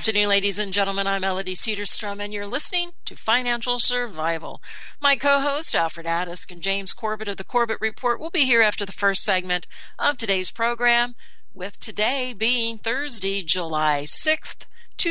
afternoon, ladies and gentlemen. I'm Melody Cedarstrom, and you're listening to Financial Survival. My co-host, Alfred Addis, and James Corbett of the Corbett Report will be here after the first segment of today's program, with today being Thursday, July 6th,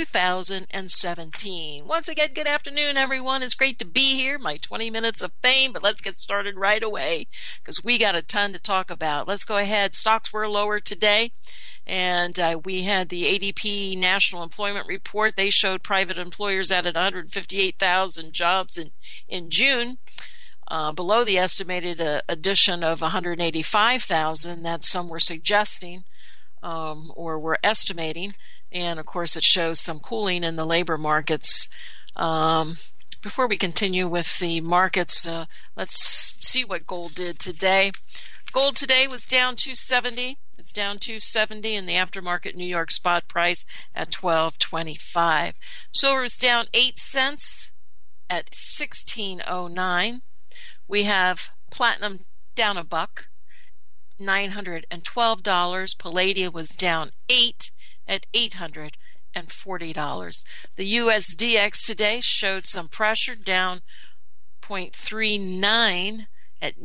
2017. Once again, good afternoon, everyone. It's great to be here. My 20 minutes of fame, but let's get started right away because we got a ton to talk about. Let's go ahead. Stocks were lower today. And we had the ADP National Employment Report. They showed private employers added 158,000 jobs in June, below the estimated addition of 185,000 that some were suggesting or were estimating. And, of course, it shows some cooling in the labor markets. Before we continue with the markets, let's see what gold did today. Gold today was down 270. It's down 270 in the aftermarket New York spot price at $12.25. Silver is down 8 cents at $16.09. We have platinum down a buck, $912. Palladium was down 8 at $840. The USDX today showed some pressure, down 0.39 at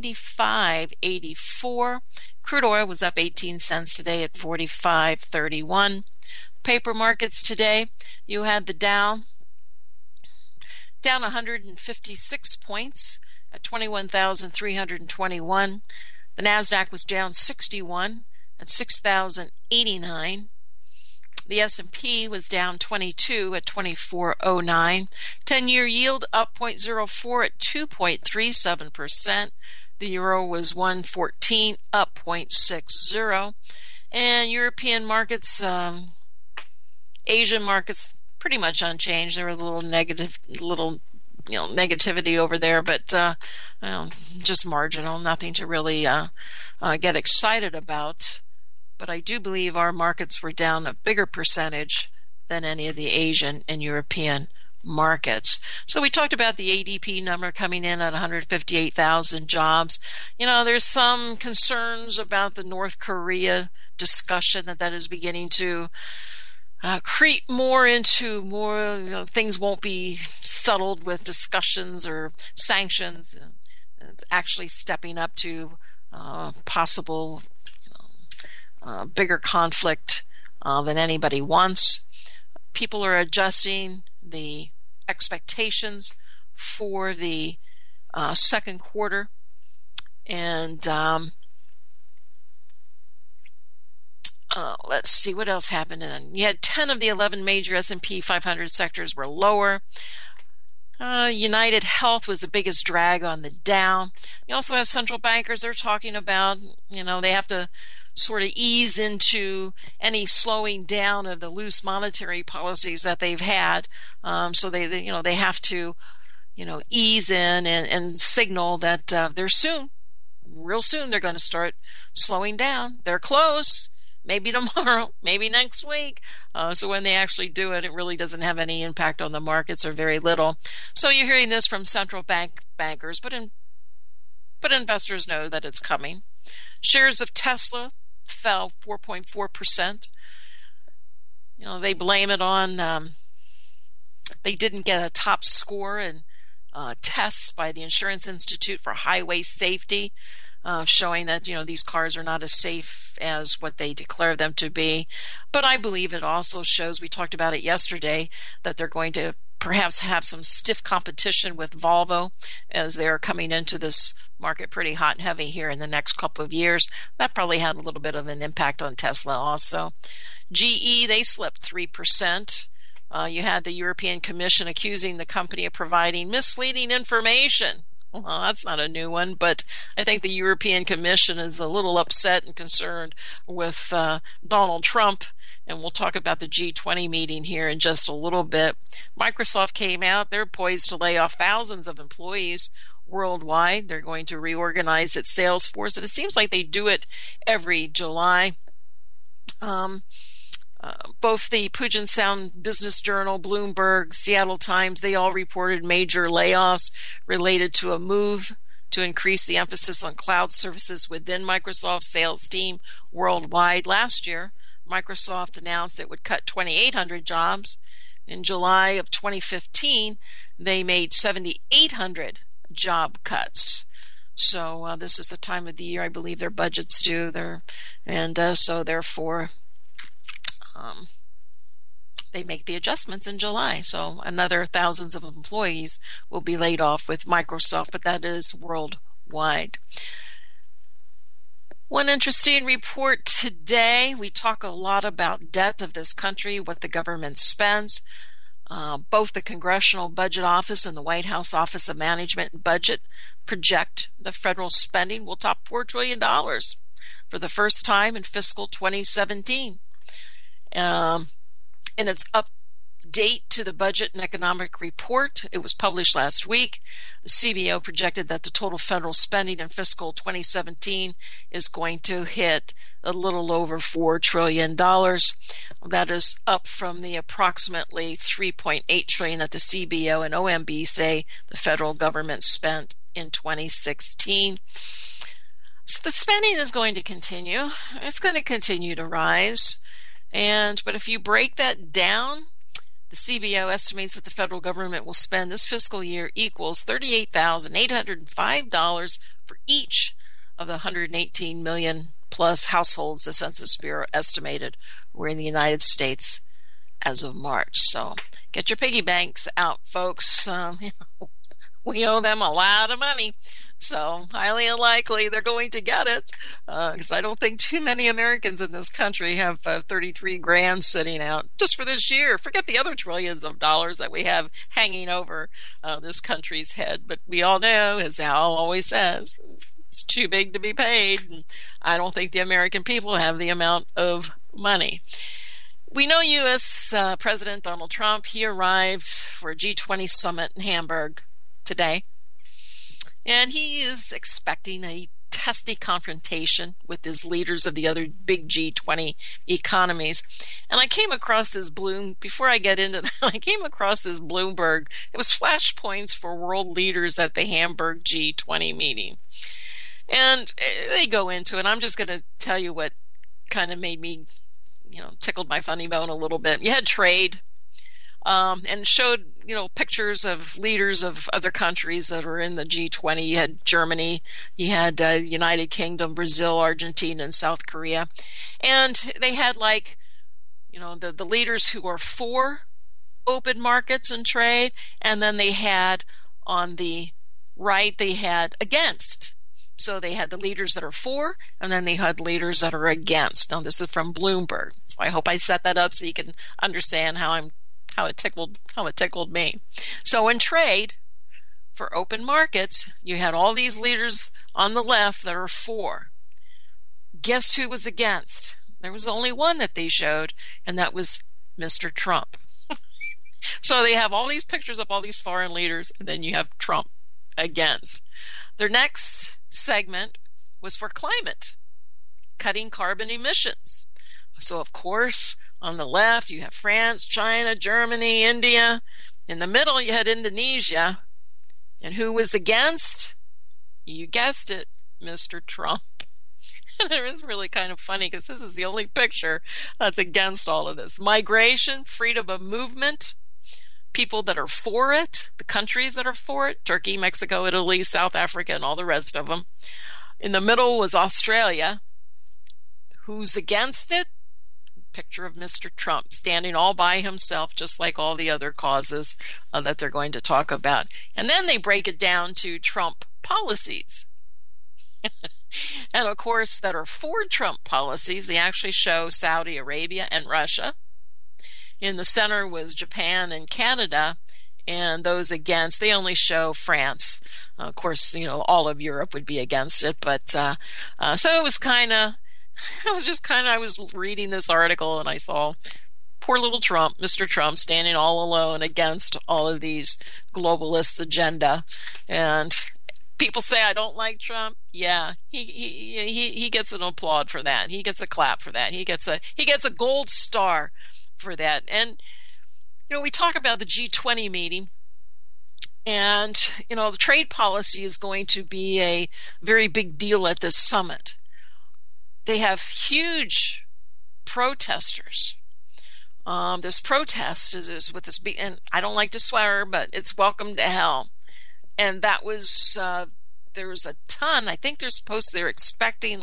95.84. Crude oil was up 18 cents today at 45.31. Paper markets today, you had the Dow down 156 points at 21,321. The Nasdaq was down 61 at 6,089. The S&P was down 22 at 2409. 10-year yield up 0.04 at 2.37%. The euro was 114, up 0.60. And European markets, Asian markets, pretty much unchanged. There was a little negativity over there, but just marginal, nothing to really get excited about. But I do believe our markets were down a bigger percentage than any of the Asian and European markets. So we talked about the ADP number coming in at 158,000 jobs. There's some concerns about the North Korea discussion that is beginning to creep more into things won't be settled with discussions or sanctions. It's actually stepping up to possible bigger conflict than anybody wants. People are adjusting the expectations for the second quarter, and let's see what else happened. And you had 10 of the 11 major S&P 500 sectors were lower. United Health was the biggest drag on the Dow. You also have central bankers. They're talking about, they have to sort of ease into any slowing down of the loose monetary policies that they've had. So they have to, ease in and signal that they're real soon, they're going to start slowing down. They're close. Maybe tomorrow, maybe next week. So when they actually do it, it really doesn't have any impact on the markets or very little. So you're hearing this from central bankers, but investors know that it's coming. Shares of Tesla fell 4.4%. They blame it on they didn't get a top score in tests by the Insurance Institute for Highway Safety, showing that these cars are not as safe as what they declare them to be. But I believe it also shows, we talked about it yesterday, that they're going to perhaps have some stiff competition with Volvo as they're coming into this market pretty hot and heavy here in the next couple of years. That probably had a little bit of an impact on Tesla also. GE, they slipped 3%. You had the European Commission accusing the company of providing misleading information. Well, that's not a new one, but I think the European Commission is a little upset and concerned with Donald Trump, and we'll talk about the G20 meeting here in just a little bit. Microsoft came out. They're poised to lay off thousands of employees worldwide. They're going to reorganize its sales force, and it seems like they do it every July. Both the Puget Sound Business Journal, Bloomberg, Seattle Times, they all reported major layoffs related to a move to increase the emphasis on cloud services within Microsoft's sales team worldwide. Last year, Microsoft announced it would cut 2,800 jobs. In July of 2015, they made 7,800 job cuts. So this is the time of the year I believe their budget's due. So therefore, they make the adjustments in July. So another thousands of employees will be laid off with Microsoft, but that is worldwide. One interesting report today, we talk a lot about debt of this country, what the government spends. Both the Congressional Budget Office and the White House Office of Management and Budget project the federal spending will top $4 trillion for the first time in fiscal 2017. In its update to the Budget and Economic Report, it was published last week. The CBO projected that the total federal spending in fiscal 2017 is going to hit a little over $4 trillion. That is up from the approximately $3.8 trillion that the CBO and OMB say the federal government spent in 2016. So the spending is going to continue. It's going to continue to rise. But if you break that down, the CBO estimates that the federal government will spend this fiscal year equals $38,805 for each of the 118 million plus households the Census Bureau estimated were in the United States as of March. So get your piggy banks out, folks. We owe them a lot of money. So highly unlikely they're going to get it, because I don't think too many Americans in this country have 33 grand sitting out just for this year. Forget the other trillions of dollars that we have hanging over this country's head. But we all know, as Al always says, it's too big to be paid. And I don't think the American people have the amount of money. We know U.S. President Donald Trump, he arrived for a G20 summit in Hamburg today. And he is expecting a testy confrontation with his leaders of the other big G20 economies. And I came across this before I get into that, I came across this Bloomberg. It was flashpoints for world leaders at the Hamburg G20 meeting. And they go into it. I'm just going to tell you what kind of made me, tickled my funny bone a little bit. You had trade. And showed, pictures of leaders of other countries that are in the G20. You had Germany, you had United Kingdom, Brazil, Argentina, and South Korea. And they had the leaders who are for open markets and trade, and then they had on the right, they had against. So they had the leaders that are for, and then they had leaders that are against. Now this is from Bloomberg. So I hope I set that up so you can understand how it tickled me. So in trade, for open markets, you had all these leaders on the left that are for. Guess who was against? There was only one that they showed, and that was Mr. Trump. So they have all these pictures of all these foreign leaders, and then you have Trump against. Their next segment was for climate, cutting carbon emissions. So of course, on the left, you have France, China, Germany, India. In the middle, you had Indonesia. And who was against? You guessed it, Mr. Trump. And it was really kind of funny because this is the only picture that's against all of this. Migration, freedom of movement, people that are for it, the countries that are for it, Turkey, Mexico, Italy, South Africa, and all the rest of them. In the middle was Australia. Who's against it? Picture of Mr. Trump standing all by himself, just like all the other causes that they're going to talk about. And then they break it down to Trump policies. And of course, that are for Trump policies, they actually show Saudi Arabia and Russia. In the center was Japan and Canada, and those against, they only show France. Of course, all of Europe would be against it, but so it was I was reading this article and I saw poor little Trump, Mr. Trump, standing all alone against all of these globalists' agenda. And people say, I don't like Trump. Yeah, he gets an applaud for that. He gets a clap for that. He gets a gold star for that. And, we talk about the G20 meeting. And, the trade policy is going to be a very big deal at this summit. They have huge protesters. This protest is with this, and I don't like to swear, but it's welcome to hell. And that was, there was a ton. I think they're expecting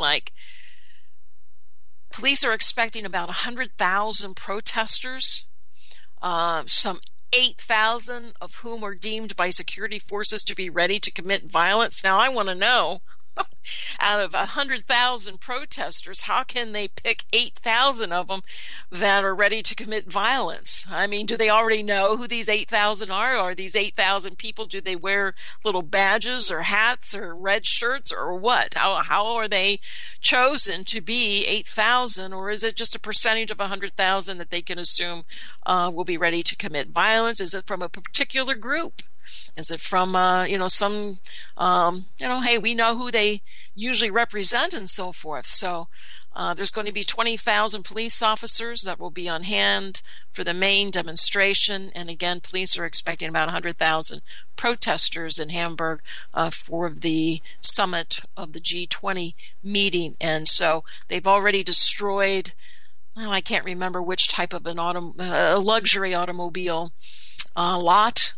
police are expecting about 100,000 protesters, some 8,000 of whom are deemed by security forces to be ready to commit violence. Now, I want to know, out of 100,000 protesters, how can they pick 8,000 of them that are ready to commit violence? I mean, do they already know who these 8,000 are? Are these 8,000 people, do they wear little badges or hats or red shirts or what? How are they chosen to be 8,000, or is it just a percentage of 100,000 that they can assume will be ready to commit violence? Is it from a particular group? Is it from, some, hey, we know who they usually represent and so forth. So there's going to be 20,000 police officers that will be on hand for the main demonstration. And again, police are expecting about 100,000 protesters in Hamburg for the summit of the G20 meeting. And so they've already destroyed, I can't remember which type of a luxury automobile lot.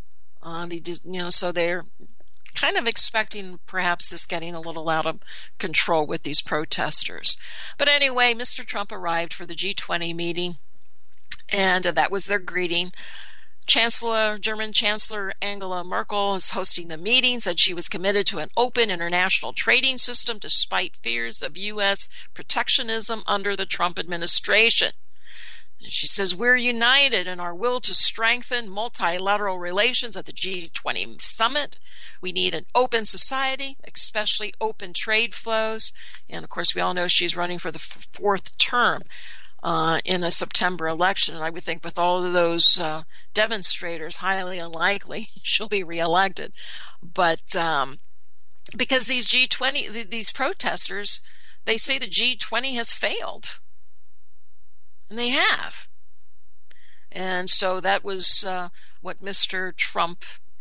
So they're kind of expecting perhaps this getting a little out of control with these protesters. But anyway, Mr. Trump arrived for the G20 meeting, and that was their greeting. German Chancellor Angela Merkel is hosting the meeting, said she was committed to an open international trading system despite fears of U.S. protectionism under the Trump administration. She says, we're united in our will to strengthen multilateral relations at the G20 summit. We need an open society, especially open trade flows. And of course, we all know she's running for the fourth term in the September election. And I would think with all of those demonstrators, highly unlikely she'll be reelected. But because these protesters, they say the G20 has failed. And they have. And so that was what Mr. Trump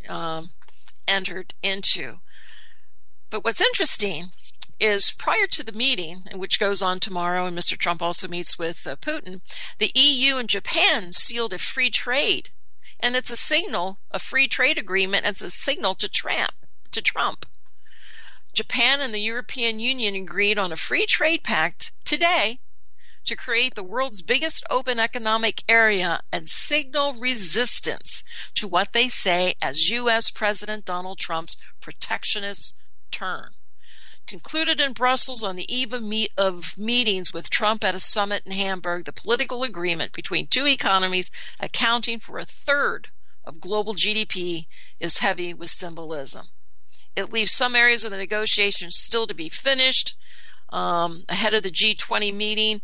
entered into. But what's interesting is prior to the meeting, which goes on tomorrow, and Mr. Trump also meets with Putin, the EU and Japan sealed a free trade. And it's a signal, a free trade agreement, it's a signal to Trump. Japan and the European Union agreed on a free trade pact today to create the world's biggest open economic area and signal resistance to what they say as U.S. President Donald Trump's protectionist turn. Concluded in Brussels on the eve of meetings with Trump at a summit in Hamburg, the political agreement between two economies accounting for a third of global GDP is heavy with symbolism. It leaves some areas of the negotiations still to be finished ahead of the G20 meeting.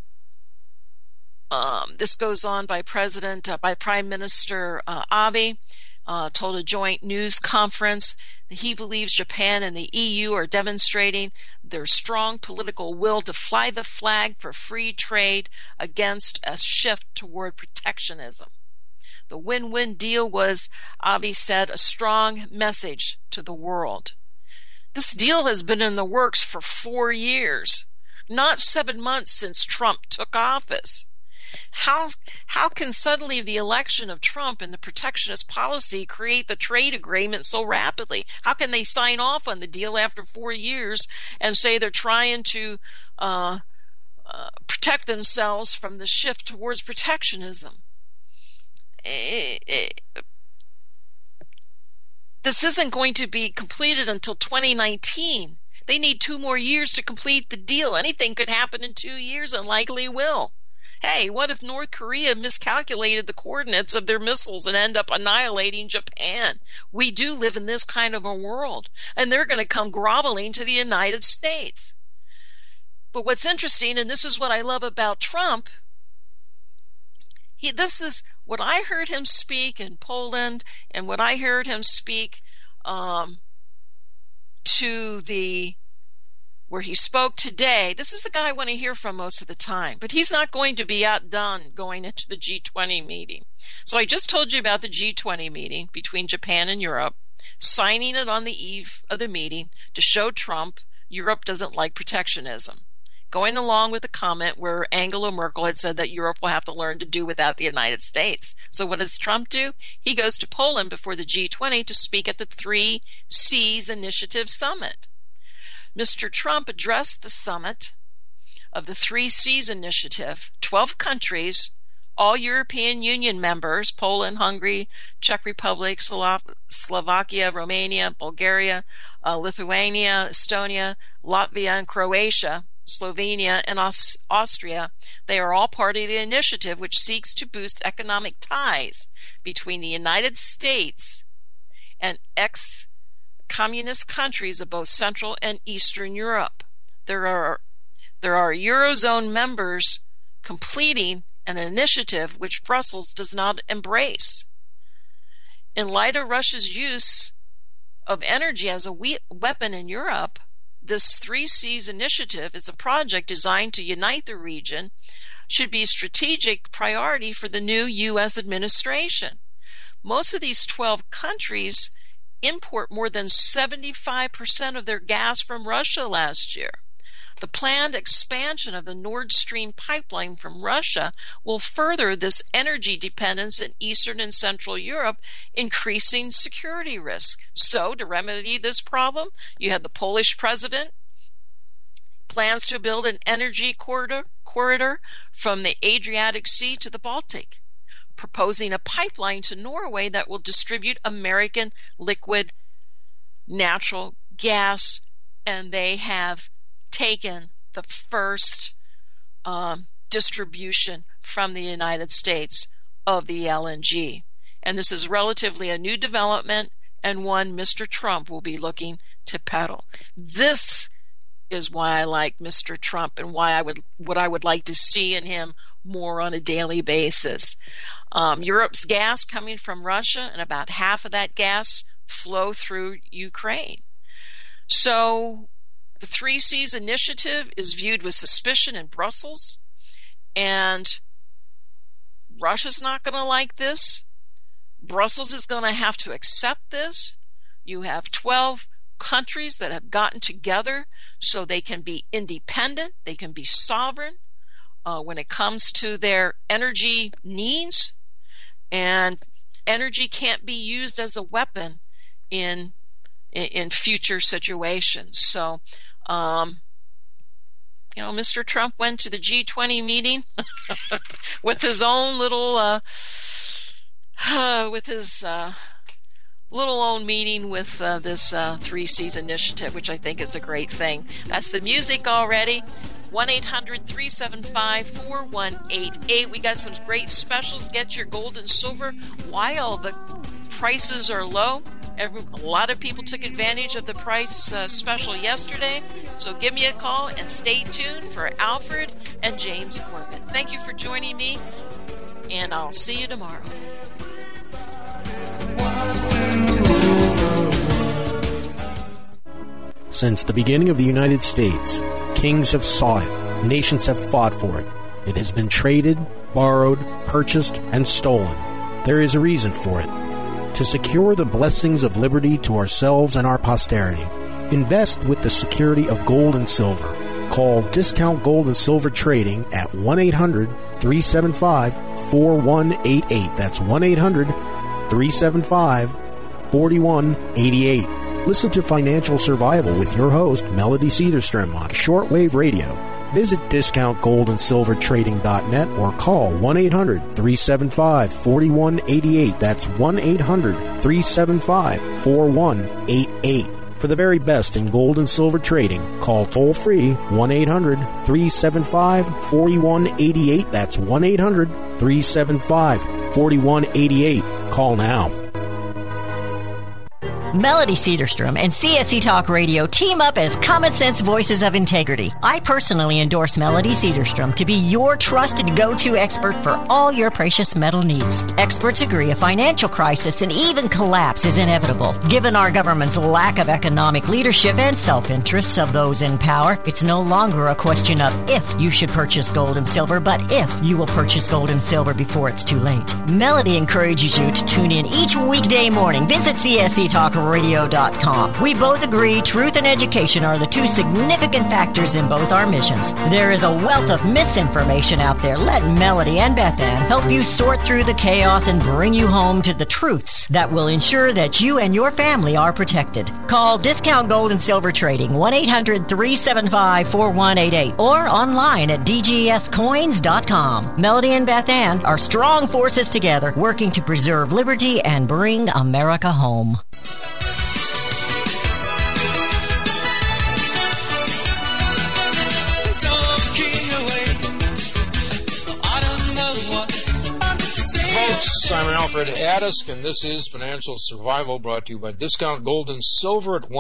This goes on by Prime Minister Abe, told a joint news conference that he believes Japan and the EU are demonstrating their strong political will to fly the flag for free trade against a shift toward protectionism. The win-win deal was, Abe said, a strong message to the world. This deal has been in the works for 4 years, not 7 months since Trump took office. How can suddenly the election of Trump and the protectionist policy create the trade agreement so rapidly? How can they sign off on the deal after 4 years and say they're trying to protect themselves from the shift towards protectionism? This isn't going to be completed until 2019. They need 2 more years to complete the deal. Anything could happen in 2 years and likely will. Hey, what if North Korea miscalculated the coordinates of their missiles and end up annihilating Japan? We do live in this kind of a world, and they're going to come groveling to the United States. But what's interesting, and this is what I love about Trump, this is what I heard him speak in Poland and what I heard him speak where he spoke today. This is the guy I want to hear from most of the time, but he's not going to be outdone going into the G20 meeting. So I just told you about the G20 meeting between Japan and Europe, signing it on the eve of the meeting to show Trump Europe doesn't like protectionism. going along with a comment where Angela Merkel had said that Europe will have to learn to do without the United States. So what does Trump do? He goes to Poland before the G20 to speak at the 3 Cs Initiative Summit. Mr. Trump addressed the summit of the 3 Cs Initiative, 12 countries, all European Union members, Poland, Hungary, Czech Republic, Slovakia, Romania, Bulgaria, Lithuania, Estonia, Latvia, and Croatia, Slovenia, and Austria. They are all part of the initiative, which seeks to boost economic ties between the United States and ex-communist countries of both Central and Eastern Europe. There are Eurozone members completing an initiative which Brussels does not embrace. In light of Russia's use of energy as a weapon in Europe, this 3 Cs initiative is a project designed to unite the region, should be a strategic priority for the new U.S. administration. Most of these 12 countries import more than 75% of their gas from Russia last year. The planned expansion of the Nord Stream pipeline from Russia will further this energy dependence in Eastern and Central Europe, increasing security risk. So, to remedy this problem, you had the Polish president plans to build an energy corridor from the Adriatic Sea to the Baltic, proposing a pipeline to Norway that will distribute American liquid natural gas, and they have taken the first distribution from the United States of the LNG. And this is relatively a new development, and one Mr. Trump will be looking to peddle. This is why I like Mr. Trump and why what I would like to see in him more on a daily basis. Europe's gas coming from Russia, and about half of that gas flow through Ukraine. So the 3 Cs initiative is viewed with suspicion in Brussels, and Russia's not going to like this. Brussels is going to have to accept this. You have 12 countries that have gotten together so they can be independent, they can be sovereign when it comes to their energy needs, and energy can't be used as a weapon in future situations. So, Mr. Trump went to the G20 meeting with his own little, little own meeting with this 3 Cs initiative, which I think is a great thing. That's the music already. 1-800-375-4188. We got some great specials. Get your gold and silver while the prices are low. A lot of people took advantage of the price special yesterday. So give me a call and stay tuned for Alfred and James Corbett. Thank you for joining me, and I'll see you tomorrow. Since the beginning of the United States, kings have sought it, nations have fought for it. It has been traded, borrowed, purchased, and stolen. There is a reason for it. To secure the blessings of liberty to ourselves and our posterity, invest with the security of gold and silver. Call Discount Gold and Silver Trading at 1-800-375-4188. That's 1-800-375-4188. Listen to Financial Survival with your host, Melody Cedarstrom, on shortwave radio. Visit discountgoldandsilvertrading.net or call 1-800-375-4188. That's 1-800-375-4188. For the very best in gold and silver trading, call toll-free 1-800-375-4188. That's 1-800-375-4188. Call now. Melody Cedarstrom and CSC Talk Radio team up as common sense voices of integrity. I personally endorse Melody Cedarstrom to be your trusted go-to expert for all your precious metal needs. Experts agree a financial crisis and even collapse is inevitable. Given our government's lack of economic leadership and self-interests of those in power, it's no longer a question of if you should purchase gold and silver, but if you will purchase gold and silver before it's too late. Melody encourages you to tune in each weekday morning. Visit CSC Talk ScienceTalkRadio.com. We both agree truth and education are the two significant factors in both our missions. There is a wealth of misinformation out there. Let Melody and Beth Ann help you sort through the chaos and bring you home to the truths that will ensure that you and your family are protected. Call Discount Gold and Silver Trading 1-800-375-4188 or online at dgscoins.com. Melody and Beth Ann are strong forces together working to preserve liberty and bring America home. Folks, Simon Alfred Adisk, and this is Financial Survival, brought to you by Discount Gold and Silver at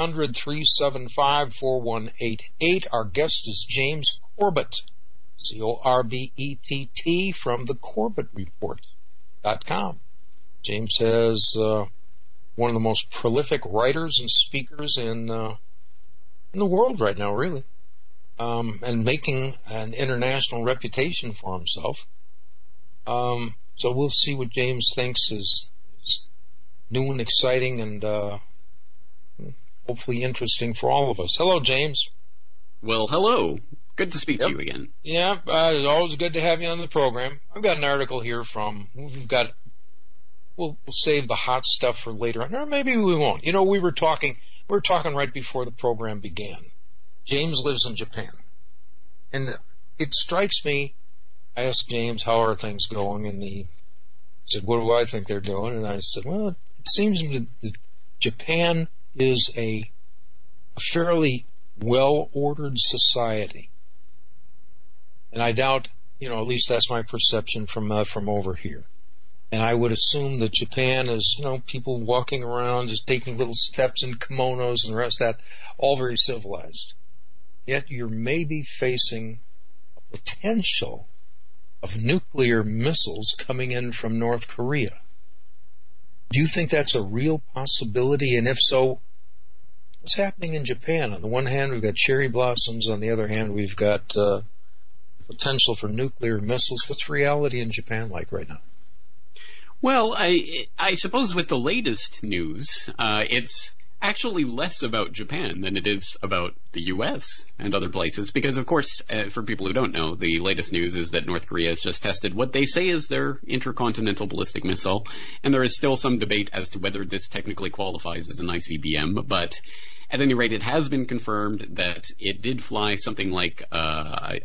1-800-375-4188. Our guest is James Corbett, C-O-R-B-E-T-T, from the CorbettReport.com. James has one of the most prolific writers and speakers in the world right now, really, and making an international reputation for himself. So we'll see what James thinks is new and exciting and hopefully interesting for all of us. Hello, James. Well, hello. Good to speak to you again. Yeah, it's always good to have you on the program. I've got an article here we'll save the hot stuff for later on, or maybe we won't. You know, we were talking right before the program began. James lives in Japan, and it strikes me. I asked James, how are things going? And he said, what do I think they're doing? And I said, well, it seems that Japan is a fairly well-ordered society. And I doubt, at least that's my perception from over here. And I would assume that Japan is, people walking around, just taking little steps in kimonos and the rest of that, all very civilized. Yet you're maybe facing a potential of nuclear missiles coming in from North Korea. Do you think that's a real possibility? And if so, what's happening in Japan? On the one hand, we've got cherry blossoms. On the other hand, we've got potential for nuclear missiles. What's reality in Japan like right now? Well, I suppose with the latest news, it's actually less about Japan than it is about the U.S. and other places. Because, of course, for people who don't know, the latest news is that North Korea has just tested what they say is their intercontinental ballistic missile. And there is still some debate as to whether this technically qualifies as an ICBM. But at any rate, it has been confirmed that it did fly something like, I'm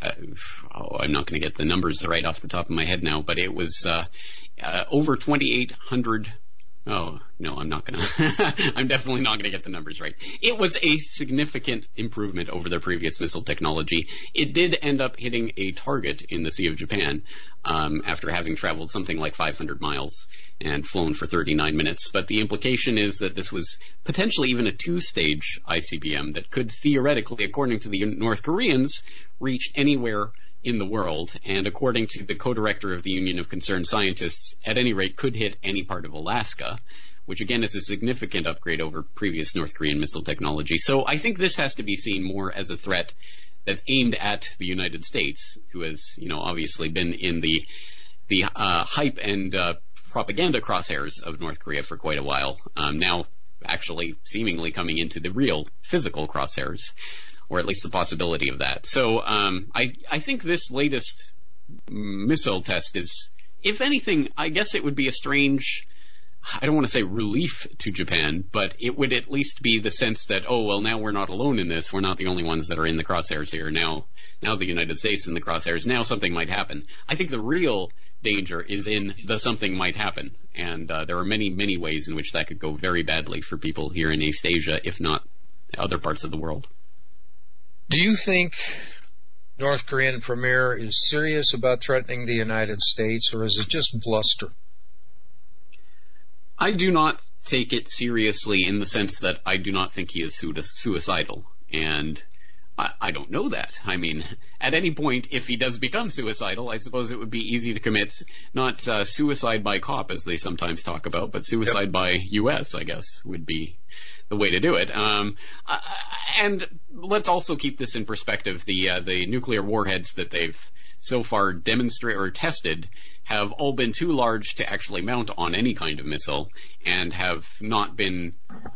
not going to get the numbers right off the top of my head now, but it was over 2,800. Oh, no, I'm not going to. I'm definitely not going to get the numbers right. It was a significant improvement over their previous missile technology. It did end up hitting a target in the Sea of Japan after having traveled something like 500 miles and flown for 39 minutes. But the implication is that this was potentially even a two-stage ICBM that could theoretically, according to the North Koreans, reach anywhere in the world, and according to the co-director of the Union of Concerned Scientists, at any rate could hit any part of Alaska, which again is a significant upgrade over previous North Korean missile technology. So I think this has to be seen more as a threat that's aimed at the United States, who has, obviously been in the hype and propaganda crosshairs of North Korea for quite a while. Now actually seemingly coming into the real physical crosshairs, or at least the possibility of that. So I think this latest missile test is, if anything, I guess it would be a strange, I don't want to say relief to Japan, but it would at least be the sense that, oh, well, now we're not alone in this. We're not the only ones that are in the crosshairs here. Now the United States is in the crosshairs. Now something might happen. I think the real danger is in the something might happen. And there are many, many ways in which that could go very badly for people here in East Asia, if not other parts of the world. Do you think North Korean Premier is serious about threatening the United States, or is it just bluster? I do not take it seriously in the sense that I do not think he is suicidal. And I don't know that. I mean, at any point, if he does become suicidal, I suppose it would be easy to commit not suicide by cop, as they sometimes talk about, but suicide by U.S., I guess, would be the way to do it. And let's also keep this in perspective. The nuclear warheads that they've so far demonstrated or tested have all been too large to actually mount on any kind of missile, and have not been,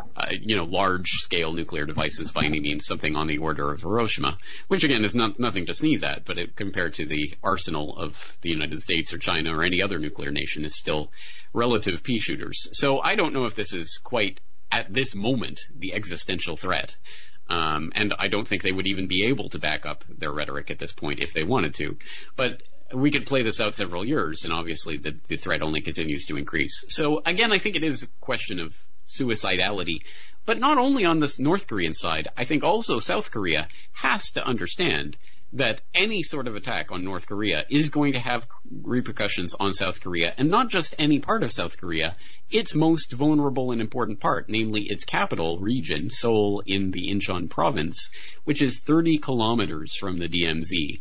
large-scale nuclear devices by any means, something on the order of Hiroshima, which again is nothing to sneeze at, but compared to the arsenal of the United States or China or any other nuclear nation, is still relative pea shooters. So I don't know if this is quite, at this moment, the existential threat. And I don't think they would even be able to back up their rhetoric at this point if they wanted to. But we could play this out several years, and obviously the threat only continues to increase. So again, I think it is a question of suicidality, but not only on the North Korean side. I think also South Korea has to understand that any sort of attack on North Korea is going to have repercussions on South Korea, and not just any part of South Korea, its most vulnerable and important part, namely its capital region, Seoul, in the Incheon province, which is 30 kilometers from the DMZ.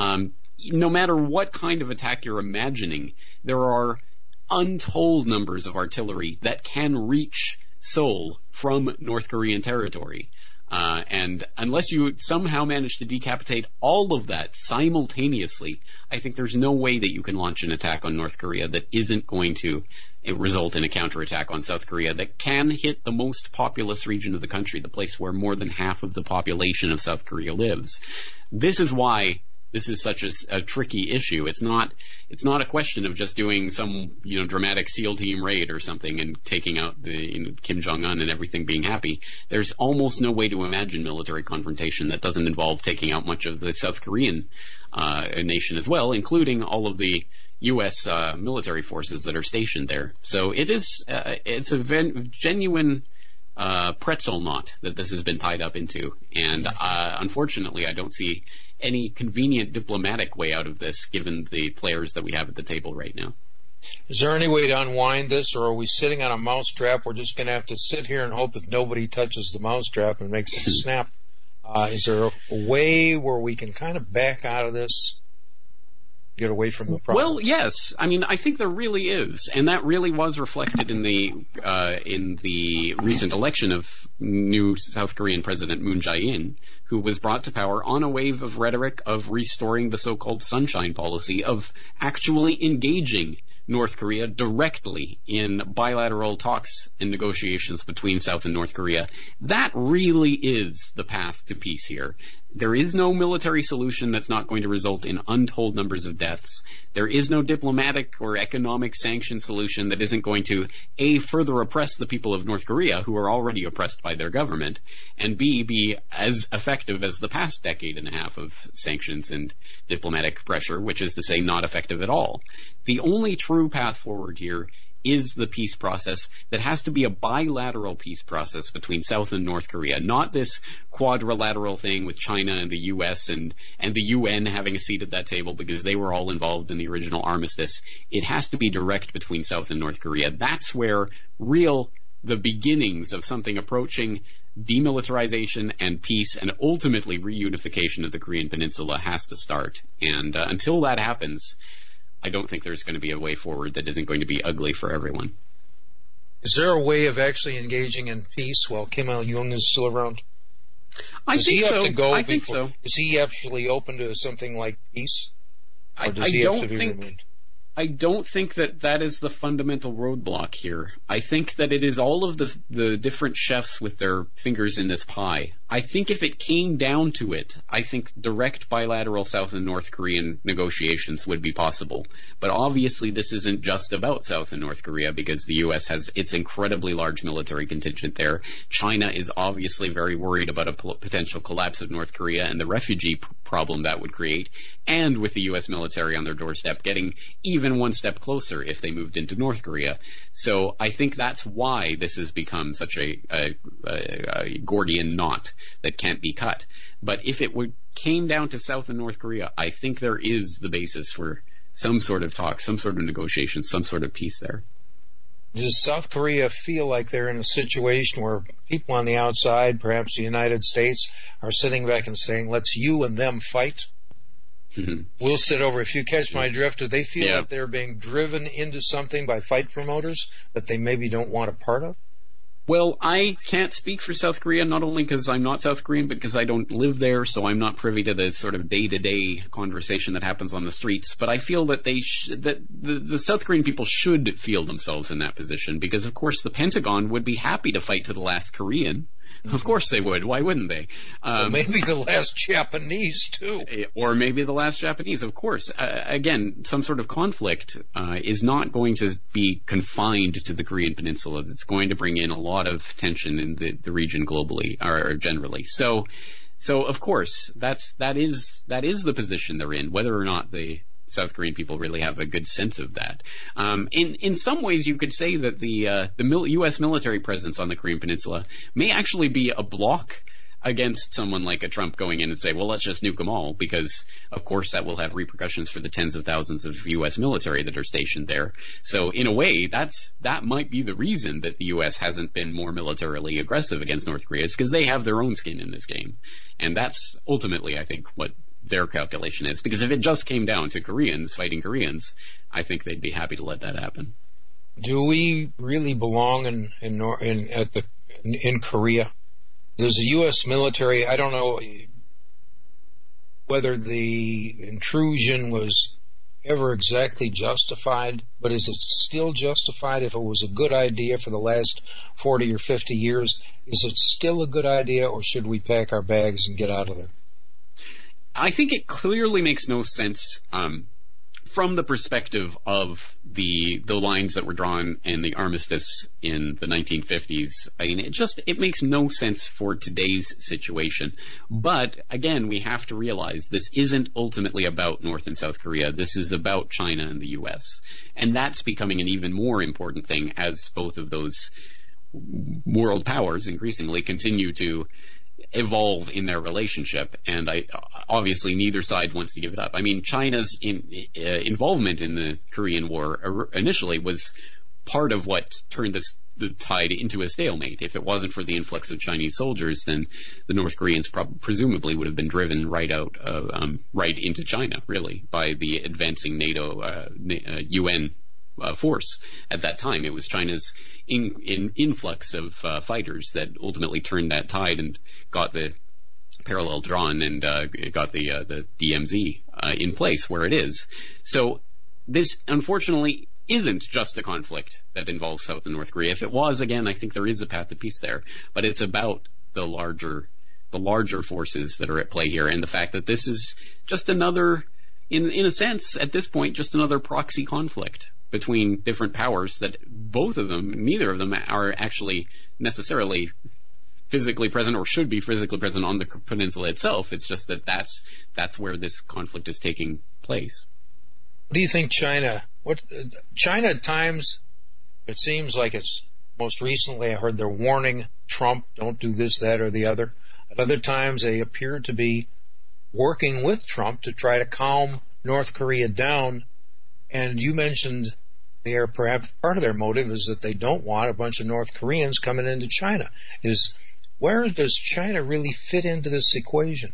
No matter what kind of attack you're imagining, there are untold numbers of artillery that can reach Seoul from North Korean territory. And unless you somehow manage to decapitate all of that simultaneously, I think there's no way that you can launch an attack on North Korea that isn't going to result in a counterattack on South Korea that can hit the most populous region of the country, the place where more than half of the population of South Korea lives. This is why this is such a tricky issue. It's not a question of just doing some dramatic SEAL team raid or something and taking out the Kim Jong-un and everything being happy. There's almost no way to imagine military confrontation that doesn't involve taking out much of the South Korean nation as well, including all of the U.S. Military forces that are stationed there. So it's a genuine pretzel knot that this has been tied up into, and unfortunately, I don't see any convenient diplomatic way out of this, given the players that we have at the table right now. Is there any way to unwind this, or are we sitting on a mousetrap? We're just going to have to sit here and hope that nobody touches the mousetrap and makes it snap. Is there a way where we can kind of back out of this, get away from the problem? Well, yes. I mean, I think there really is, and that really was reflected in the recent election of new South Korean President Moon Jae-in, who was brought to power on a wave of rhetoric of restoring the so-called sunshine policy, of actually engaging North Korea directly in bilateral talks and negotiations between South and North Korea. That really is the path to peace here. There is no military solution that's not going to result in untold numbers of deaths. There is no diplomatic or economic sanction solution that isn't going to, A, further oppress the people of North Korea, who are already oppressed by their government, and B, be as effective as the past decade and a half of sanctions and diplomatic pressure, which is to say not effective at all. The only true path forward here is the peace process that has to be a bilateral peace process between South and North Korea, not this quadrilateral thing with China and the U.S. and the UN having a seat at that table because they were all involved in the original armistice. It has to be direct between South and North Korea. That's where the beginnings of something approaching demilitarization and peace and ultimately reunification of the Korean Peninsula has to start. And until that happens, I don't think there's going to be a way forward that isn't going to be ugly for everyone. Is there a way of actually engaging in peace while Kim Il-sung is still around? I think so. Is he actually open to something like peace? Or does he have to be removed? I don't think that is the fundamental roadblock here. I think that it is all of the different chefs with their fingers in this pie. I think if it came down to it, I think direct bilateral South and North Korean negotiations would be possible. But obviously this isn't just about South and North Korea, because the U.S. has its incredibly large military contingent there. China is obviously very worried about a potential collapse of North Korea and the refugee problem that would create, and with the U.S. military on their doorstep getting even one step closer if they moved into North Korea. So I think that's why this has become such a Gordian knot that can't be cut. But if it came down to South and North Korea, I think there is the basis for some sort of talk, some sort of negotiation, some sort of peace there. Does South Korea feel like they're in a situation where people on the outside, perhaps the United States, are sitting back and saying, let's you and them fight? Mm-hmm. We'll sit over. If you catch my drift, do they feel like they're being driven into something by fight promoters that they maybe don't want a part of? Well, I can't speak for South Korea, not only because I'm not South Korean, but because I don't live there, so I'm not privy to the sort of day-to-day conversation that happens on the streets. But I feel that that the South Korean people should feel themselves in that position, because of course the Pentagon would be happy to fight to the last Korean. Of course they would. Why wouldn't they? Well, maybe the last Japanese, too. Or maybe the last Japanese, of course. Again, some sort of conflict is not going to be confined to the Korean Peninsula. It's going to bring in a lot of tension in the region globally, or generally. So of course, that is the position they're in, whether or not the South Korean people really have a good sense of that. In some ways, you could say that the U.S. military presence on the Korean Peninsula may actually be a block against someone like a Trump going in and say, well, let's just nuke them all, because, of course, that will have repercussions for the tens of thousands of U.S. military that are stationed there. So, in a way, that might be the reason that the U.S. hasn't been more militarily aggressive against North Korea, is because they have their own skin in this game. And that's ultimately, I think, what their calculation is, because if it just came down to Koreans fighting Koreans, I think they'd be happy to let that happen. Do we really belong in Korea? There's a U.S. military. I don't know whether the intrusion was ever exactly justified, but is it still justified? If it was a good idea for the last 40 or 50 years, is it still a good idea, or should we pack our bags and get out of there? I think it clearly makes no sense from the perspective of the lines that were drawn in the armistice in the 1950s. I mean, it makes no sense for today's situation. But again, we have to realize this isn't ultimately about North and South Korea. This is about China and the U.S. And that's becoming an even more important thing as both of those world powers increasingly continue to evolve in their relationship, and obviously neither side wants to give it up. I mean, China's involvement in the Korean War initially was part of what turned the tide into a stalemate. If it wasn't for the influx of Chinese soldiers, then the North Koreans presumably would have been driven right out, right into China, really, by the advancing NATO UN force at that time. It was China's influx of fighters that ultimately turned that tide and got the parallel drawn and got the DMZ in place where it is. So this, unfortunately, isn't just a conflict that involves South and North Korea. If it was, again, I think there is a path to peace there, but it's about the larger forces that are at play here, and the fact that this is just another, in a sense, at this point, just another proxy conflict between different powers that neither of them are actually necessarily physically present or should be physically present on the peninsula itself. It's just that that's where this conflict is taking place. What do you think China at times, it seems like it's most recently I heard they're warning Trump, don't do this, that, or the other. At other times they appear to be working with Trump to try to calm North Korea down. And you mentioned there perhaps part of their motive is that they don't want a bunch of North Koreans coming into China. Where does China really fit into this equation?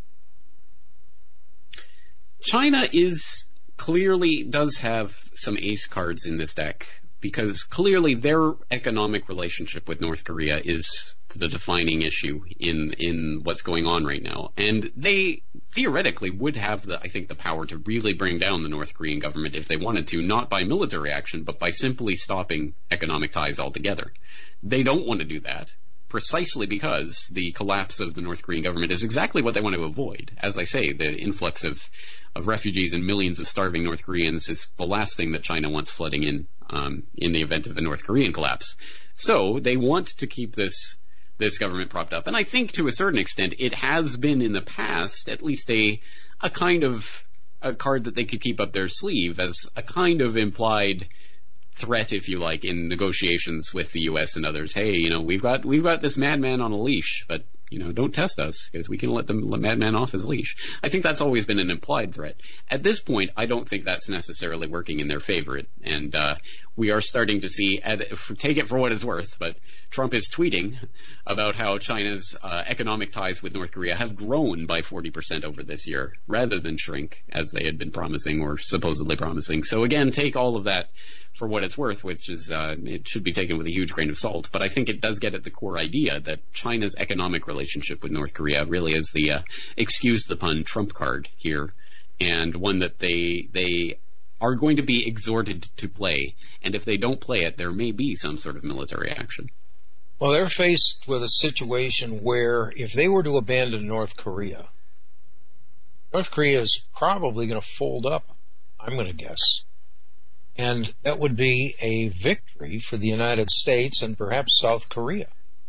China does have some ace cards in this deck, because clearly their economic relationship with North Korea is the defining issue in what's going on right now. And they theoretically would have the power to really bring down the North Korean government if they wanted to, not by military action, but by simply stopping economic ties altogether. They don't want to do that, precisely because the collapse of the North Korean government is exactly what they want to avoid. As I say, the influx of refugees and millions of starving North Koreans is the last thing that China wants flooding in the event of the North Korean collapse. So they want to keep this government propped up. And I think to a certain extent it has been in the past at least a kind of a card that they could keep up their sleeve as a kind of implied threat, if you like, in negotiations with the U.S. and others. Hey, we've got this madman on a leash, but don't test us because we can let the madman off his leash. I think that's always been an implied threat. At this point, I don't think that's necessarily working in their favor. And we are starting to see, take it for what it's worth, but Trump is tweeting about how China's economic ties with North Korea have grown by 40% over this year, rather than shrink, as they had been promising or supposedly promising. So again, take all of that for what it's worth, which is it should be taken with a huge grain of salt. But I think it does get at the core idea that China's economic relationship with North Korea really is the, excuse the pun, trump card here, and one that they are going to be exhorted to play. And if they don't play it, there may be some sort of military action. Well, they're faced with a situation where if they were to abandon North Korea is probably going to fold up, I'm going to guess. And that would be a victory for the United States and perhaps South Korea.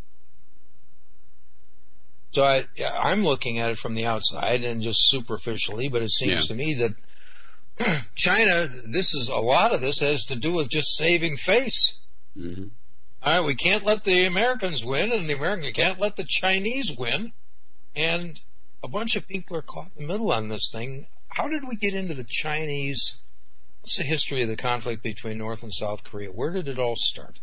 So I'm looking at it from the outside and just superficially, but it seems to me that China, a lot of this has to do with just saving face. Mm-hmm. All right, we can't let the Americans win, and the Americans can't let the Chinese win. And a bunch of people are caught in the middle on this thing. How did we get into the Chinese? What's the history of the conflict between North and South Korea? Where did it all start?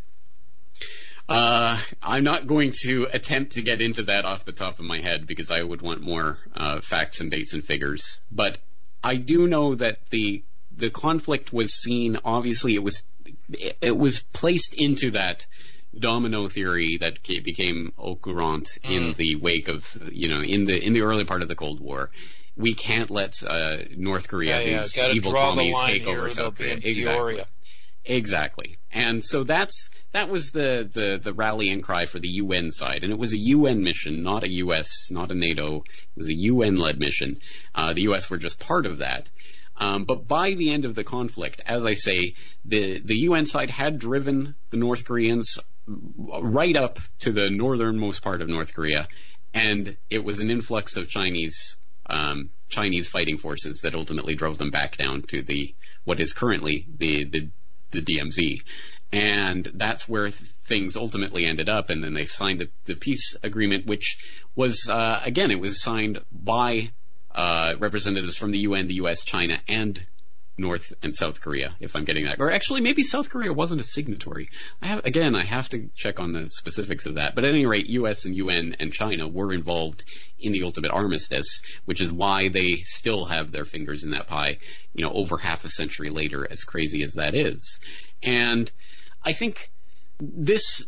I'm not going to attempt to get into that off the top of my head because I would want more facts and dates and figures. But I do know that the conflict was seen. Obviously, it was placed into that domino theory that became au courant in the wake of, in the early part of the Cold War. We can't let North Korea, these evil commies, take over South Korea. Exactly. And so that was the rallying cry for the UN side. And it was a UN mission, not a US, not a NATO. It was a UN-led mission. The US were just part of that. But by the end of the conflict, as I say, the UN side had driven the North Koreans right up to the northernmost part of North Korea, and it was an influx of Chinese fighting forces that ultimately drove them back down to what is currently the DMZ. And that's where things ultimately ended up, and then they signed the peace agreement, which was, again, it was signed by representatives from the UN, the US, China, and North and South Korea, if I'm getting that. Or actually, maybe South Korea wasn't a signatory. I have to check on the specifics of that. But at any rate, US and UN and China were involved in the ultimate armistice, which is why they still have their fingers in that pie, over half a century later, as crazy as that is. And I think this...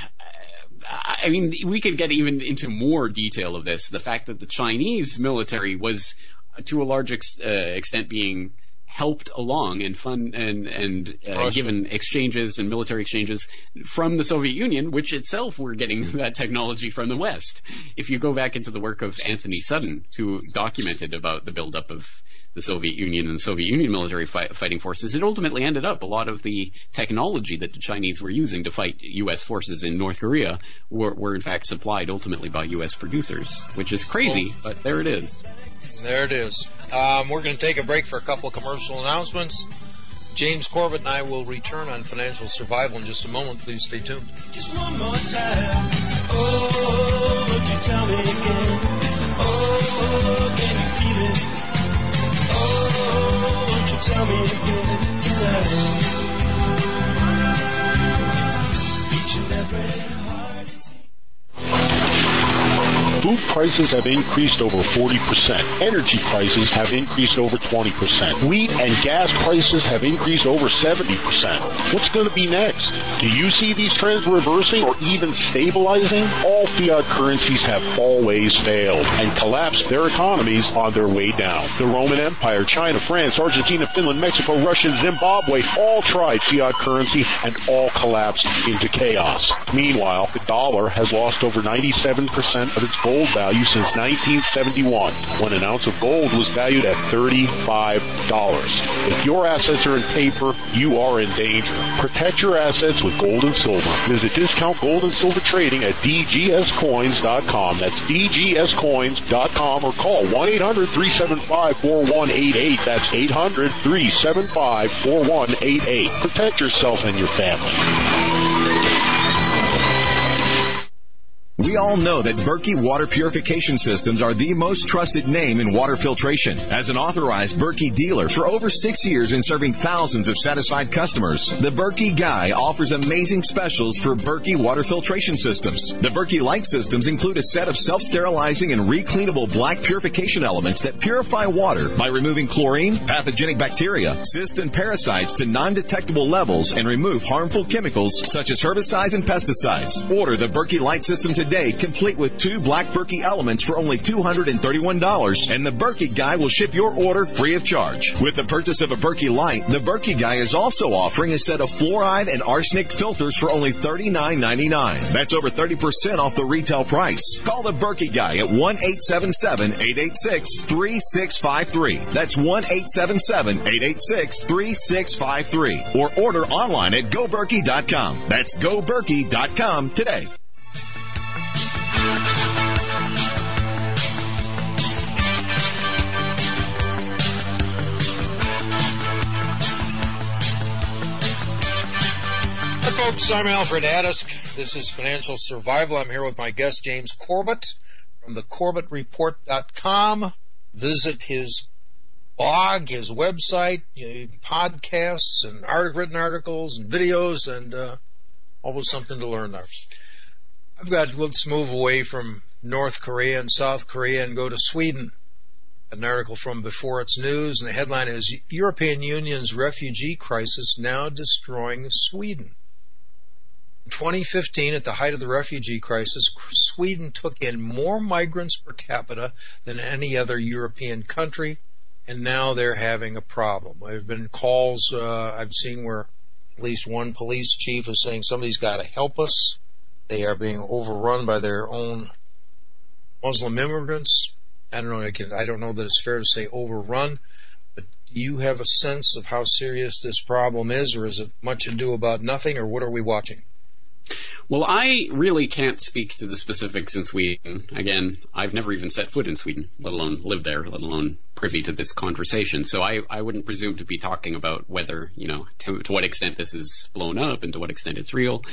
we could get even into more detail of this. The fact that the Chinese military was, to a large extent, being helped along and given exchanges and military exchanges from the Soviet Union, which itself were getting that technology from the West. If you go back into the work of Anthony Sutton, who documented about the buildup of the Soviet Union and the Soviet Union military fighting forces, it ultimately ended up a lot of the technology that the Chinese were using to fight U.S. forces in North Korea were in fact supplied ultimately by U.S. producers, which is crazy, but there it is. There it is. We're going to take a break for a couple of commercial announcements. James Corbett and I will return on Financial Survival in just a moment. Please stay tuned. Just one more time. Oh, would you tell me again? Oh, can you feel it? Oh, won't you tell me again tonight? Each and every heart is... Food prices have increased over 40%. Energy prices have increased over 20%. Wheat and gas prices have increased over 70%. What's going to be next? Do you see these trends reversing or even stabilizing? All fiat currencies have always failed and collapsed their economies on their way down. The Roman Empire, China, France, Argentina, Finland, Mexico, Russia, Zimbabwe all tried fiat currency and all collapsed into chaos. Meanwhile, the dollar has lost over 97% of its gold value since 1971, when an ounce of gold was valued at $35. If your assets are in paper, you are in danger. Protect your assets with gold and silver. Visit Discount Gold and Silver Trading at dgscoins.com. That's dgscoins.com, or call 1-800-375-4188. That's 800-375-4188. Protect yourself and your family. We all know that Berkey Water Purification Systems are the most trusted name in water filtration. As an authorized Berkey dealer for over 6 years and serving thousands of satisfied customers, the Berkey Guy offers amazing specials for Berkey water filtration systems. The Berkey Light systems include a set of self-sterilizing and recleanable black purification elements that purify water by removing chlorine, pathogenic bacteria, cysts, and parasites to non-detectable levels and remove harmful chemicals such as herbicides and pesticides. Order the Berkey Light system today, complete with 2 black Berkey elements for only $231, and the Berkey Guy will ship your order free of charge. With the purchase of a Berkey Light, the Berkey Guy is also offering a set of fluoride and arsenic filters for only $39.99. That's over 30% off the retail price. Call the Berkey Guy at 1-877-886-3653. That's 1-877-886-3653. Or order online at GoBerkey.com. That's GoBerkey.com today. Hi folks, I'm Alfred Adisk. This is Financial Survival. I'm here with my guest James Corbett from thecorbettreport.com. Visit his blog, his website, podcasts, and written articles and videos, and always something to learn there. Let's move away from North Korea and South Korea and go to Sweden. An article from Before It's News, and the headline is European Union's refugee crisis now destroying Sweden. In 2015, at the height of the refugee crisis, Sweden took in more migrants per capita than any other European country, and now they're having a problem. There have been calls I've seen where at least one police chief is saying somebody's got to help us. They are being overrun by their own Muslim immigrants. I don't know that it's fair to say overrun, but do you have a sense of how serious this problem is, or is it much ado about nothing, or what are we watching? Well, I really can't speak to the specifics in Sweden. Again, I've never even set foot in Sweden, let alone lived there, let alone privy to this conversation. So I wouldn't presume to be talking about whether, to what extent this is blown up and to what extent it's real.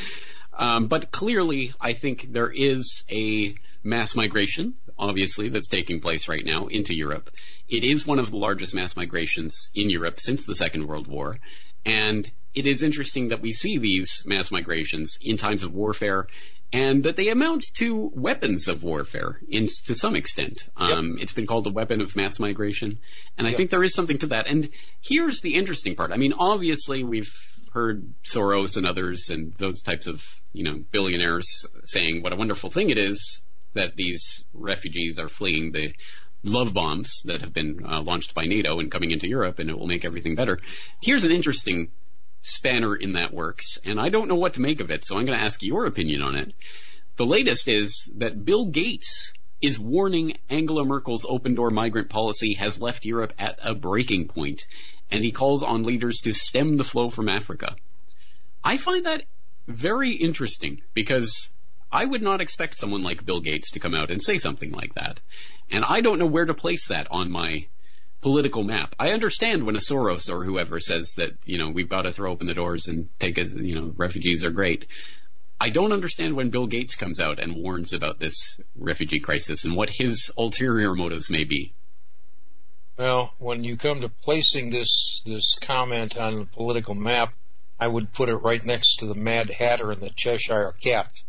But clearly, I think there is a mass migration, obviously, that's taking place right now into Europe. It is one of the largest mass migrations in Europe since the Second World War. And it is interesting that we see these mass migrations in times of warfare and that they amount to weapons of warfare to some extent. Yep. It's been called the weapon of mass migration. And I think there is something to that. And here's the interesting part. I mean, obviously, we've heard Soros and others and those types of, billionaires saying what a wonderful thing it is that these refugees are fleeing the love bombs that have been launched by NATO and coming into Europe, and it will make everything better. Here's an interesting spanner in that works, and I don't know what to make of it, so I'm going to ask your opinion on it. The latest is that Bill Gates is warning Angela Merkel's open-door migrant policy has left Europe at a breaking point, and he calls on leaders to stem the flow from Africa. I find that very interesting, because I would not expect someone like Bill Gates to come out and say something like that. And I don't know where to place that on my political map. I understand when a Soros or whoever says that, we've got to throw open the doors and take us, refugees are great. I don't understand when Bill Gates comes out and warns about this refugee crisis and what his ulterior motives may be. Well, when you come to placing this comment on the political map, I would put it right next to the Mad Hatter and the Cheshire Cat.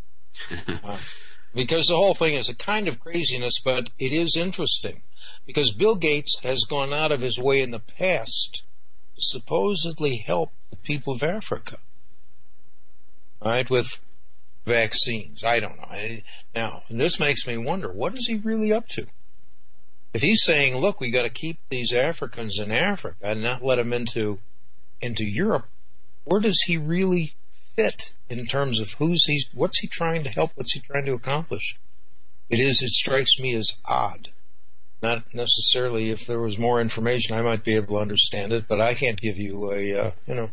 Because the whole thing is a kind of craziness, but it is interesting. Because Bill Gates has gone out of his way in the past to supposedly help the people of Africa. Right, with vaccines. I don't know. Now, and this makes me wonder, what is he really up to? If he's saying, look, we got to keep these Africans in Africa and not let them into Europe, where does he really fit in terms of what's he trying to help, what's he trying to accomplish? It strikes me as odd. Not necessarily if there was more information I might be able to understand it, but I can't give you it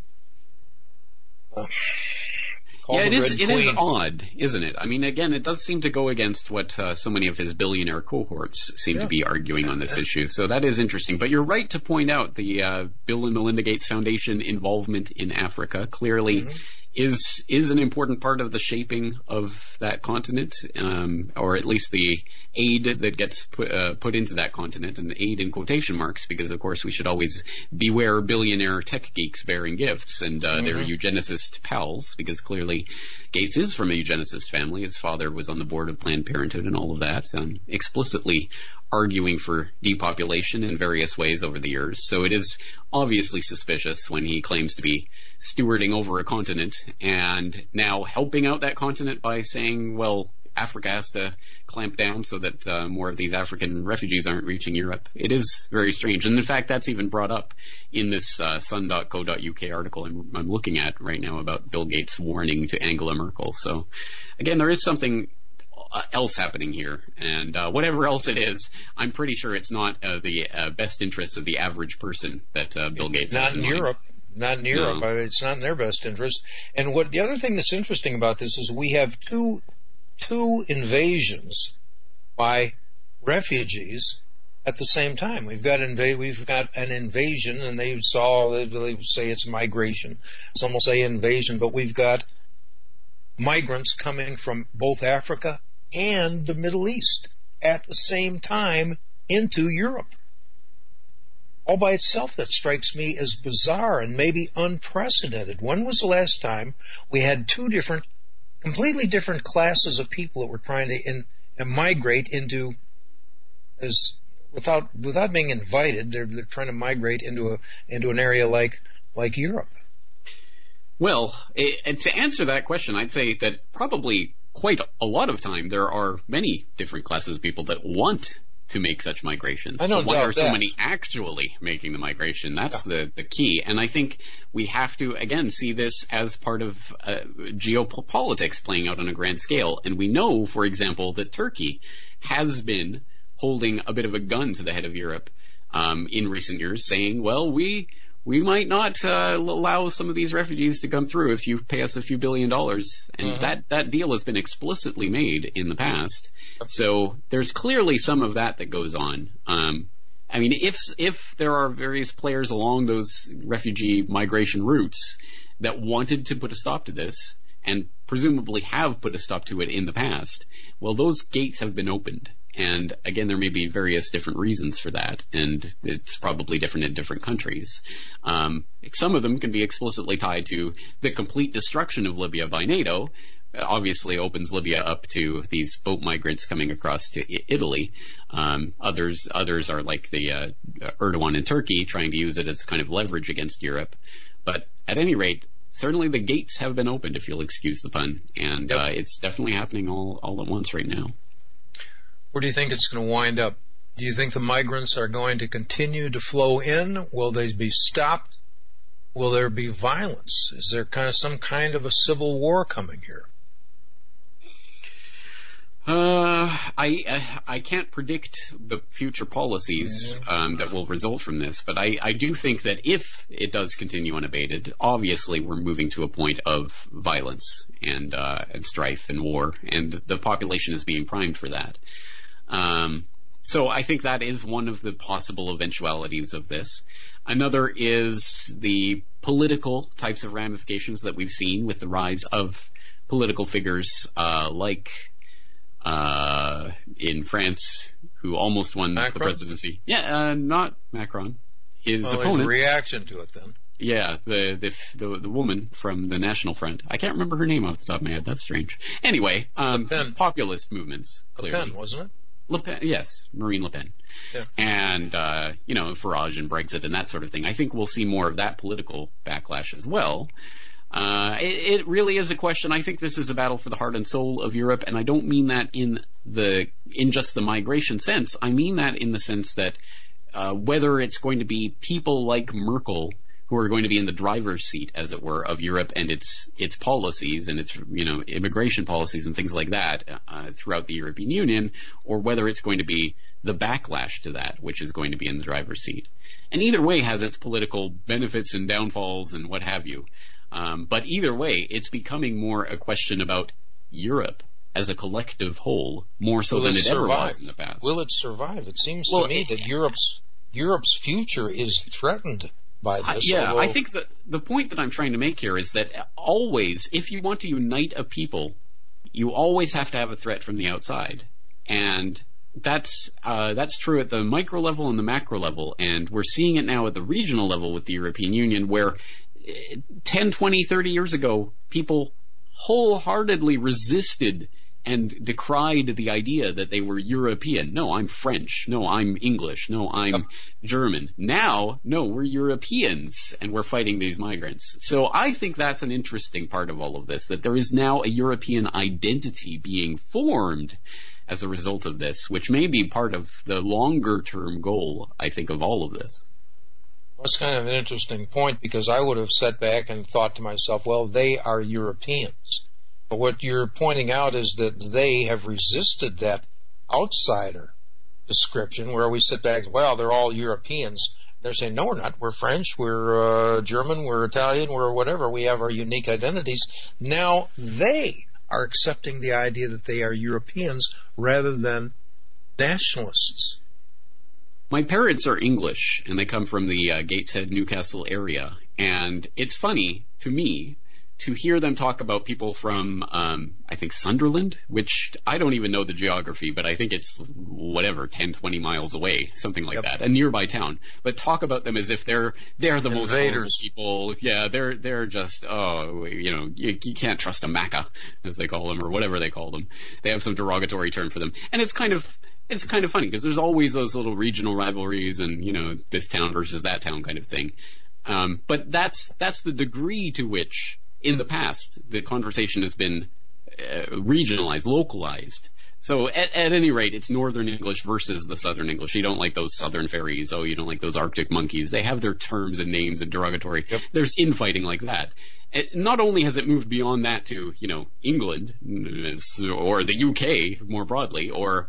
is odd, isn't it? I mean, again, it does seem to go against what so many of his billionaire cohorts seem to be arguing on this issue. So that is interesting. But you're right to point out the Bill and Melinda Gates Foundation involvement in Africa. Clearly, is an important part of the shaping of that continent, or at least the aid that gets put into that continent, and aid in quotation marks, because of course we should always beware billionaire tech geeks bearing gifts and their eugenicist pals, because clearly Gates is from a eugenicist family. His father was on the board of Planned Parenthood and all of that, explicitly arguing for depopulation in various ways over the years. So it is obviously suspicious when he claims to be stewarding over a continent and now helping out that continent by saying, well, Africa has to clamp down so that more of these African refugees aren't reaching Europe. It is very strange. And in fact, that's even brought up in this sun.co.uk article I'm looking at right now about Bill Gates' warning to Angela Merkel. So again, there is something else happening here, and whatever else it is, I'm pretty sure it's not the best interests of the average person that Bill Gates has in mind. Not in Europe. No. It's not in their best interest. And the other thing that's interesting about this is we have two invasions by refugees at the same time. We've got an invasion, and they say it's migration. Some will say invasion, but we've got migrants coming from both Africa and the Middle East at the same time into Europe. All by itself, that strikes me as bizarre and maybe unprecedented. When was the last time we had two completely different classes of people that were trying to migrate into, without being invited? They're trying to migrate into an area like Europe. Well, and to answer that question, I'd say that probably quite a lot of time there are many different classes of people that want to make such migrations. I don't Why doubt are so that. many actually making the migration? That's the key. And I think we have to, again, see this as part of geopolitics playing out on a grand scale. And we know, for example, that Turkey has been holding a bit of a gun to the head of Europe in recent years, saying, well, we might not allow some of these refugees to come through if you pay us a few $1 billion. And that deal has been explicitly made in the past. So there's clearly some of that goes on. I mean, if there are various players along those refugee migration routes that wanted to put a stop to this, and presumably have put a stop to it in the past, well, those gates have been opened. And again, there may be various different reasons for that, and it's probably different in different countries. Some of them can be explicitly tied to the complete destruction of Libya by NATO. Obviously opens Libya up to these boat migrants coming across to Italy. Others are like the Erdogan in Turkey, trying to use it as kind of leverage against Europe. But at any rate, certainly the gates have been opened, if you'll excuse the pun, and it's definitely happening all at once right now. Where do you think it's going to wind up? Do you think the migrants are going to continue to flow in? Will they be stopped? Will there be violence? Is there some kind of a civil war coming here? I can't predict the future policies that will result from this, but I do think that if it does continue unabated, obviously we're moving to a point of violence and strife and war, and the population is being primed for that. So I think that is one of the possible eventualities of this. Another is the political types of ramifications that we've seen with the rise of political figures like in France, who almost won Macron? the presidency. Yeah, not Macron. His opponent. In reaction to it, then. Yeah, the woman from the National Front. I can't remember her name off the top of my head. That's strange. Anyway, populist movements, clearly. Le Pen, wasn't it? Le Pen, yes, Marine Le Pen. Yeah. And, Farage and Brexit and that sort of thing. I think we'll see more of that political backlash as well. It really is a question. I think this is a battle for the heart and soul of Europe, and I don't mean that in just the migration sense. I mean that in the sense that whether it's going to be people like Merkel who are going to be in the driver's seat, as it were, of Europe and its policies and its immigration policies and things like that throughout the European Union, or whether it's going to be the backlash to that, which is going to be in the driver's seat. And either way has its political benefits and downfalls and what have you. But either way, it's becoming more a question about Europe as a collective whole, more so than it ever was in the past. Will it survive? It seems to me that Europe's future is threatened by this. I think that the point that I'm trying to make here is that always, if you want to unite a people, you always have to have a threat from the outside. And that's true at the micro level and the macro level. And we're seeing it now at the regional level with the European Union, where 10, 20, 30 years ago, people wholeheartedly resisted and decried the idea that they were European. No, I'm French. No, I'm English. No, I'm German. Now, no, we're Europeans, and we're fighting these migrants. So I think that's an interesting part of all of this, that there is now a European identity being formed as a result of this, which may be part of the longer-term goal, I think, of all of this. That's kind of an interesting point, because I would have sat back and thought to myself, well, they are Europeans. But what you're pointing out is that they have resisted that outsider description where we sit back, well, they're all Europeans. They're saying, no, we're not. We're French, we're German, we're Italian, we're whatever. We have our unique identities. Now they are accepting the idea that they are Europeans rather than nationalists. My parents are English, and they come from the Gateshead, Newcastle area. And it's funny to me to hear them talk about people from, I think, Sunderland, which I don't even know the geography, but I think it's, 10, 20 miles away, something like that, a nearby town. But talk about them as if they're the most horrible people. Yeah, they're just, you can't trust a Macca, as they call them, or whatever they call them. They have some derogatory term for them. And it's kind of funny, because there's always those little regional rivalries and, this town versus that town kind of thing. But that's the degree to which, in the past, the conversation has been regionalized, localized. So at any rate, it's Northern English versus the Southern English. You don't like those Southern fairies. Oh, you don't like those Arctic monkeys. They have their terms and names and derogatory. Yep. There's infighting like that. Not only has it moved beyond that to, England or the UK more broadly, or,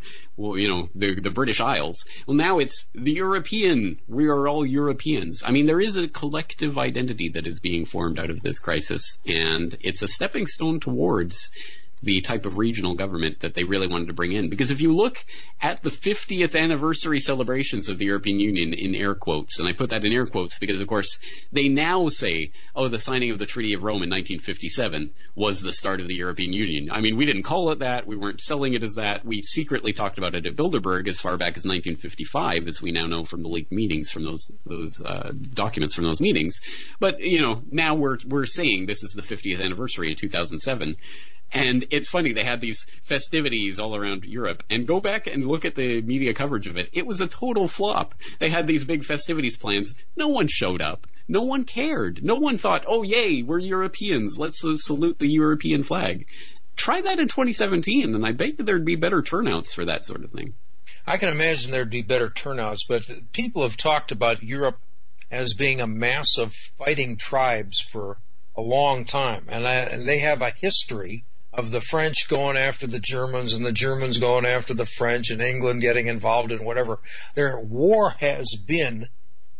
the British Isles. Well, now it's the European. We are all Europeans. I mean, there is a collective identity that is being formed out of this crisis, and it's a stepping stone towards the type of regional government that they really wanted to bring in. Because if you look at the 50th anniversary celebrations of the European Union in air quotes, and I put that in air quotes because, of course, they now say, oh, the signing of the Treaty of Rome in 1957 was the start of the European Union. I mean, we didn't call it that. We weren't selling it as that. We secretly talked about it at Bilderberg as far back as 1955, as we now know from the leaked meetings from those documents from those meetings. But, now we're saying this is the 50th anniversary in 2007. And it's funny, they had these festivities all around Europe, and go back and look at the media coverage of it. It was a total flop. They had these big festivities plans. No one showed up. No one cared. No one thought, oh, yay, we're Europeans. Let's salute the European flag. Try that in 2017, and I bet there'd be better turnouts for that sort of thing. I can imagine there'd be better turnouts, but people have talked about Europe as being a mass of fighting tribes for a long time, and they have a history of the French going after the Germans and the Germans going after the French and England getting involved in whatever. Their war has been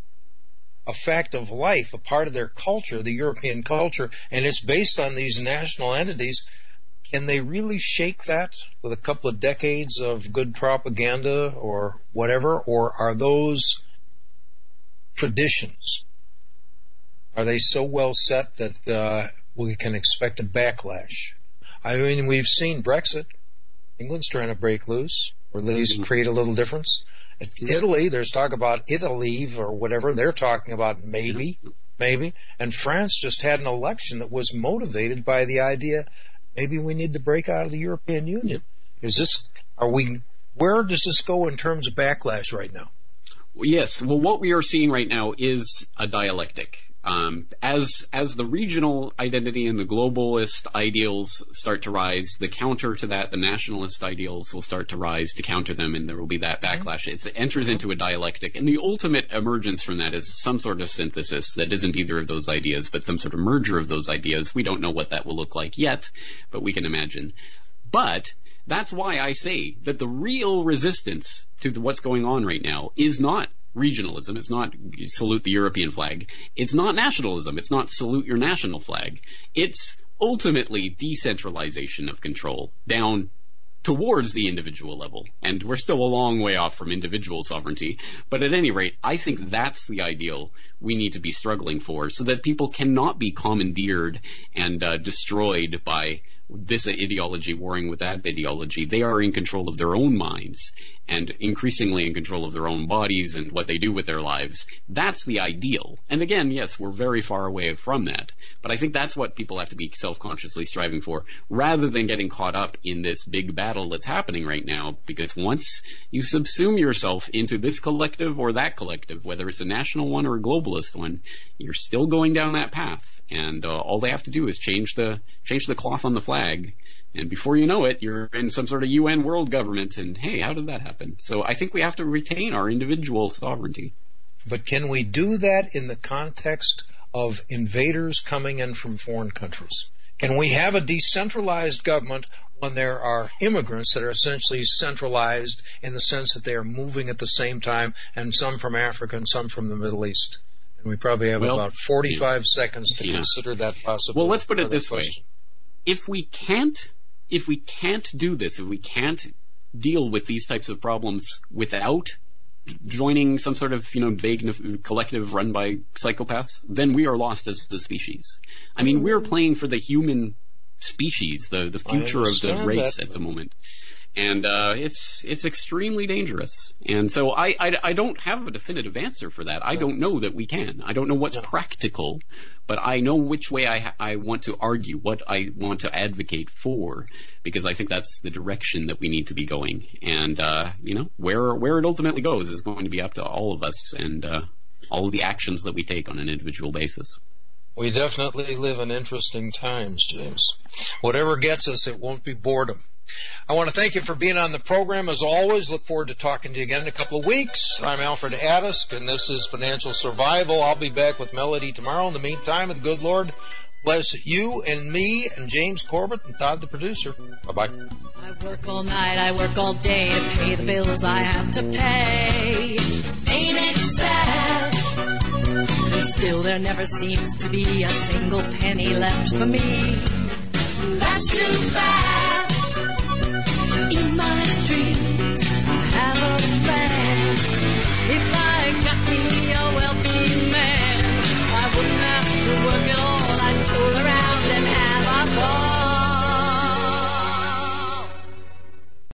a fact of life, a part of their culture, the European culture, and it's based on these national entities. Can they really shake that with a couple of decades of good propaganda or whatever, or are those traditions? Are they so well set that we can expect a backlash? I mean, we've seen Brexit. England's trying to break loose, or at least create a little difference. Italy, there's talk about Italy or whatever. They're talking about maybe. And France just had an election that was motivated by the idea maybe we need to break out of the European Union. Where does this go in terms of backlash right now? Yes. Well, what we are seeing right now is a dialectic. As the regional identity and the globalist ideals start to rise, the counter to that, the nationalist ideals will start to rise to counter them, and there will be that backlash. It enters into a dialectic, and the ultimate emergence from that is some sort of synthesis that isn't either of those ideas, but some sort of merger of those ideas. We don't know what that will look like yet, but we can imagine. But that's why I say that the real resistance to what's going on right now is not regionalism. It's not salute the European flag. It's not nationalism. It's not salute your national flag. It's ultimately decentralization of control down towards the individual level. And we're still a long way off from individual sovereignty. But at any rate, I think that's the ideal we need to be struggling for, so that people cannot be commandeered and destroyed by this ideology warring with that ideology. They are in control of their own minds and increasingly in control of their own bodies and what they do with their lives. That's the ideal. And again, yes, we're very far away from that. But I think that's what people have to be self-consciously striving for, rather than getting caught up in this big battle that's happening right now. Because once you subsume yourself into this collective or that collective, whether it's a national one or a globalist one, you're still going down that path. And all they have to do is change the cloth on the flag, and before you know it, you're in some sort of UN world government. And hey, how did that happen? So I think we have to retain our individual sovereignty. But can we do that in the context of invaders coming in from foreign countries? Can we have a decentralized government when there are immigrants that are essentially centralized in the sense that they are moving at the same time, and some from Africa and some from the Middle East? And we probably have about 45 seconds to consider that possibility. Well, let's put it this way. If we can't do this, if we can't deal with these types of problems without joining some sort of, vague collective run by psychopaths, then we are lost as the species. I mean, we're playing for the human species, the future of the race at the moment. And it's extremely dangerous. And so I don't have a definitive answer for that. I don't know that we can. I don't know what's practical, but I know which way I want to argue, what I want to advocate for, because I think that's the direction that we need to be going. And, where it ultimately goes is going to be up to all of us and all of the actions that we take on an individual basis. We definitely live in interesting times, James. Whatever gets us, it won't be boredom. I want to thank you for being on the program. As always, look forward to talking to you again in a couple of weeks. I'm Alfred Addisk, and this is Financial Survival. I'll be back with Melody tomorrow. In the meantime, the good Lord bless you and me and James Corbett and Todd, the producer. Bye-bye. I work all night, I work all day to pay the bills I have to pay. Ain't it sad? And still there never seems to be a single penny left for me. That's too bad.